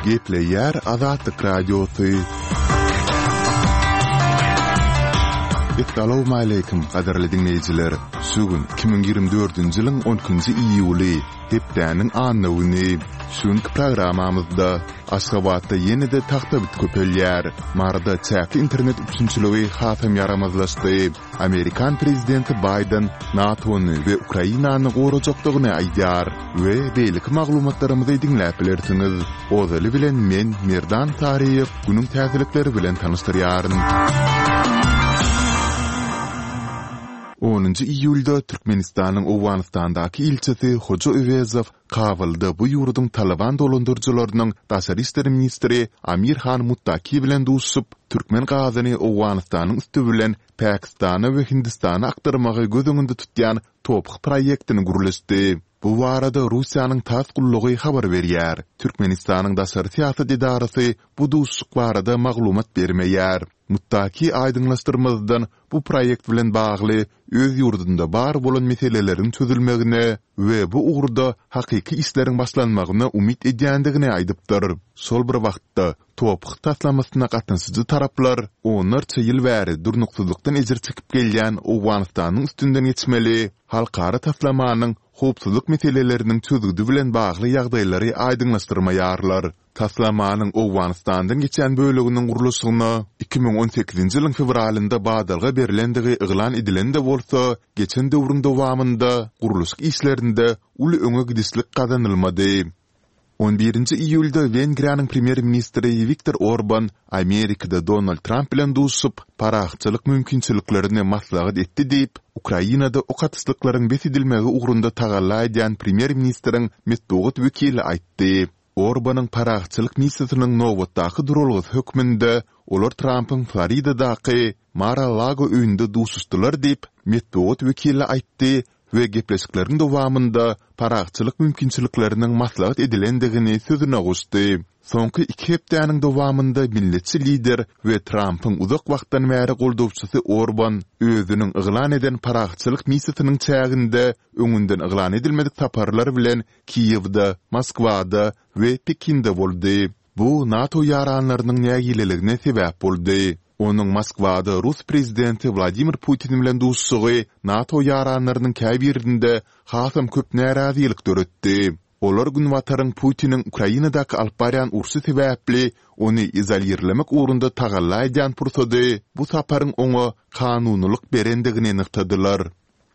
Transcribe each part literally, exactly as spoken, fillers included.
Gepleyer Azatlyk Radiosu. Assalamu alaykum qadarly dinleyijiler. Şugün iki bin ýygrimi dördünji ýylyň on üçünji iýuly hepdäniň anlawyny şuňky programamyzda Aşgabatda ýene-de taxta bit köpelýär. Marda çäkli internet üçinçiligi hasam yaramazlaşdy. Amerikan prezidenti Biden NATO'ny we Ukrainany gorajakdygyny aýdýar we beýlik maglumatlarymyzy dinläp bilersiňiz. Ozaly bilen men Merdan Tariýew günüň täzelikleri bilen tanıştyrýaryn. onunji iýulda Türkmenistanyň Owganystandaky ilçesi Hoca Öwezow Kabylda bu ýurduň Taliban dolandyrjylarynyň daşary işleri ministri Amir Han Muttaki bilen duşup Türkmen gazyny Owganystanyň üstü bilen Pakistana we Hindistana aktarmagy gözüňünde tutýan topuk proýektini gurulşdy. Bu barada Russiýanyň tas gullugy habar berýär. Türkmenistanyň daşary siýasat idarasy bu duşuk barada maglumat bermeýär. Muttaki aýdyňlaşdyrmadan bu proýekt bilen bagly öz ýurdunda bar bolan meselelerin çözülmegine we bu ugrda hakyky işleriň başlanmagyna umit edýändigini aýdypdyr. Şol bir wagtda topuk taslamasyna gatnaşyjy taraplar onlarça ýyl bäri durnuksuzlukdan ejir çekip gelýän Owganystanyň üstünden geçmeli, halkara taslamanyň howpsuzlyk meseleleriniň çözüldügi bilen bagly ýagdaýlary aýdyňlaşdyrmaýarlar. Taslamanyň Owganystandan geçen bölегiniň gurulşygyna iki bin on sekizinji ýylyň fevralynda badalga berilendigi iglan edilende bolsa, geçen döwrüň dowamında guruluş işlerinde uly öňe gidişlik kazanylmady. on birinji iýulda Wengriýanyň premier ministri Viktor Orban Amerikada Donald Trump bilen duşup paraxçylyk mümkinçiliklerini maslahat etdi diýip Ukrainada okatyslyklaryň besidilmegi ugrunda tagalla edýän premier ministriň metbuat wekili aýtdy. Orbanyň paraxçylyk missiýasynyň nowatdaky durulgy hökmünde olar Trumpyň Floridadaky Mar-a-Lago öýünde duşuşdylar diýip metbuat wekili aýtdy we gepleşiklerin dowamında paraxçylyk mümkinçilikleriniň maslahat edilendigini sözüne goşdy. Soňky iki hepdäniň dowamında milletçi lider we Trumpyň uzak wagtdan bäri goldawçysy Orban özüniň yglan eden paraxçylyk missiýasynyň çäginde öňünden yglan edilmedik taparlar bilen Kiýewde, Moskwada we Pekinde boldy. Bu NATO ýaranlarynyň nägileligine sebäp boldy. Onun Moskwada Rus prezidenti Vladimir Putin bilen duşsugy NATO ýaranlarynyň käbirinde hasam köp närazilik döretdi. Olar günwataryň Putiniň Ukrainadaky alyp barýan ursy sebäpli ony izolirlemek ugrunda tagalla edýän pursady bu saparyň oňa kanunylyk berendigini nyktadylar.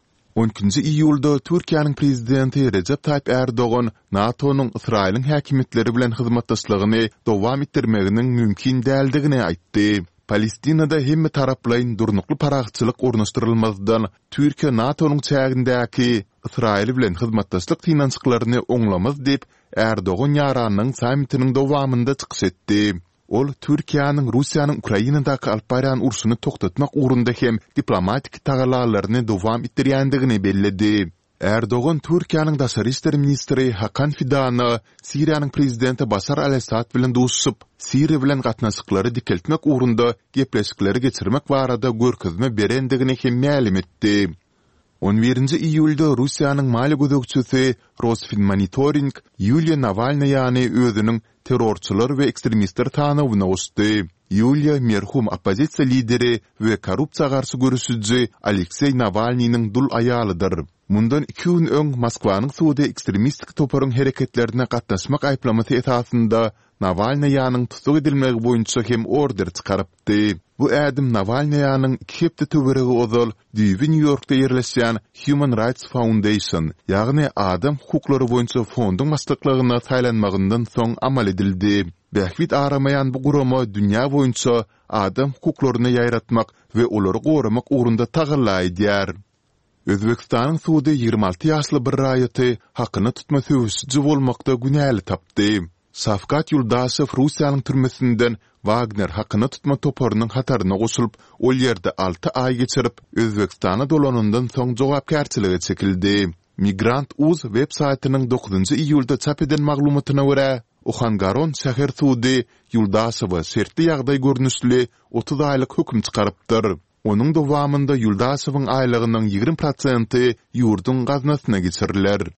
on üçünji iýulda Türkiýanyň prezidenti Recep Tayyip Erdogan NATO'nyň Israýlyň häkimetleri bilen hyzmatdaşlygyny dowam etdirmeginiň mümkin däldigini aýtdy. Palestinada hemme taraplayın durnuklu paraxçylyk ornaşdyrylmazdan Türkiýe NATO'nyň çägindäki Israýl bilen hyzmatdaşlyk finansiýaklaryny oňlamaz diýip Erdogan ýaranyň samitiniň dowamında çykyş etdi. Ol Türkiýanyň Russiýanyň Ukrainadaky alyp barýan urşuny toktatmak ugrunda hem diplomatik tagallalaryny dowam etdirýändigini belledi. Erdogan Türkiýanyň daşary işleri ministri Hakan Fidan'a Siriýanyň prezidenti Başar al-Assad bilen duşup Siriýa bilen gatnaşyklary dikeltmek ugrunda gepleşikleri geçirmek barada görkezme berendigini hem ma'lum etdi. on birinji iýulda Russiýanyň mali gözegçisi Rosfinmonitoring Yuliya Navalnaýany özüniň terrorçylar we ekstremistler tanawyna goşdy. Yuliya merhum opozisiýa lideri we korrupsiýa garşy görüşüji Aleksey Navalnyň dul aýalydyr. Mundan iki gün öň Moskwanyň suwda ekstremistik toparyň hereketlerine gatnaşmak aýplamasy esasında Navalnaýanyň tutuk edilmegi boýunça hem order çykarypdy. Bu ädim Navalnaýanyň iki hepde töweregi ozal New Yorkda ýerleşýän Human Rights Foundation, ýagny adam hukuklary boýunça fondyň başlyklygyna saýlanmagyndan soň amal edildi. Bähwit aramayan bu gurama dünýä boýunça adam hukuklaryny ýaýratmak we olary goramak ugrunda tagalla edýär. Özbekistanyň suwda ýygrimi alty ýaşly bir raýaty hakyny tutma söwüşçi bolmakda günäli tapdy. Safkat Yuldaşew Russiýanyň türmesinden Wagner hakyny tutma toparynyň hataryna goşulyp, ol ýerde alty aý geçirip, Özbekistana dolanyndan soň jogapkärçilige çekildi. Migrant Uz web saýtynyň dokuzunji iýulda çap eden maglumatyna görä, Ohangaron şäher suwdy Yuldaşewa sertli ýagdaý görnüşli otuz aýlyk hökm çykarypdyr. Onun dowamında Yuldaşewyň aýlygynyň ýygrimi prosenty ýurdun gaznasyna geçiriler.